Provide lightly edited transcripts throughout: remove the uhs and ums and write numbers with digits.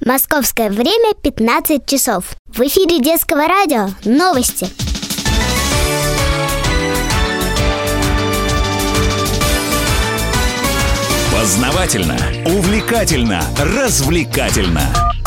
Московское время 15 часов. В эфире детского радио новости. Познавательно, увлекательно, развлекательно.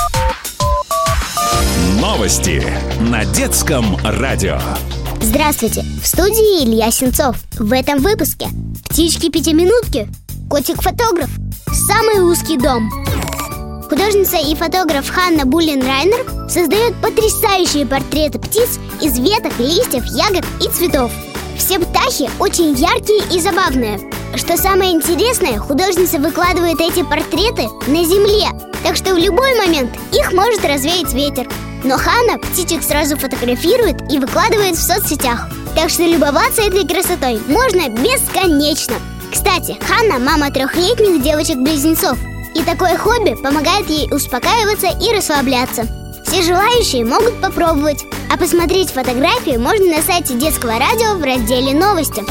Новости на детском радио. Здравствуйте, в студии Илья Сенцов. В этом выпуске птички-пятиминутки, котик-фотограф, самый узкий дом. Художница и фотограф Ханна Буллен-Райнер создает потрясающие портреты птиц из веток, листьев, ягод и цветов. Все птахи очень яркие и забавные. Что самое интересное, художница выкладывает эти портреты на земле, так что в любой момент их может развеять ветер. Но Ханна птичек сразу фотографирует и выкладывает в соцсетях, так что любоваться этой красотой можно бесконечно. Кстати, Ханна – мама 3-летних девочек-близнецов, и такое хобби помогает ей успокаиваться и расслабляться. Все желающие могут попробовать, а посмотреть фотографии можно на сайте детского радио в разделе «Новости».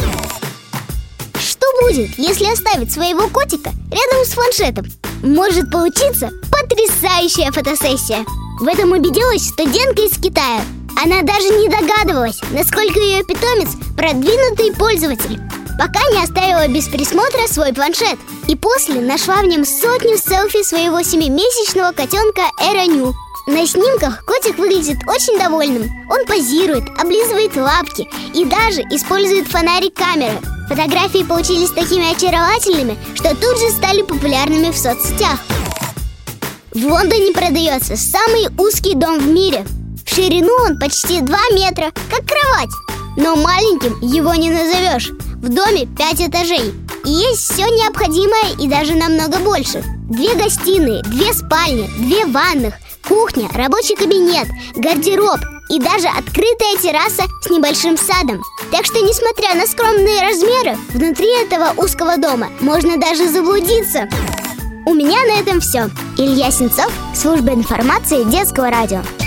Что будет, если оставить своего котика рядом с планшетом? Может получиться потрясающая фотосессия. В этом убедилась студентка из Китая. Она даже не догадывалась, насколько ее питомец продвинутый пользователь, пока не оставила без присмотра свой планшет. И после нашла в нем сотню селфи своего 7-месячного котенка Эроню. На снимках котик выглядит очень довольным. Он позирует, облизывает лапки и даже использует фонарик камеры. Фотографии получились такими очаровательными, что тут же стали популярными в соцсетях. В Лондоне продается самый узкий дом в мире. В ширину он почти 2 метра, как кровать. Но маленьким его не назовешь. В доме 5 этажей. И есть все необходимое и даже намного больше. 2 гостиные, 2 спальни, 2 ванных, кухня, рабочий кабинет, гардероб и даже открытая терраса с небольшим садом. Так что, несмотря на скромные размеры, внутри этого узкого дома можно даже заблудиться. У меня на этом все. Илья Сенцов, служба информации детского радио.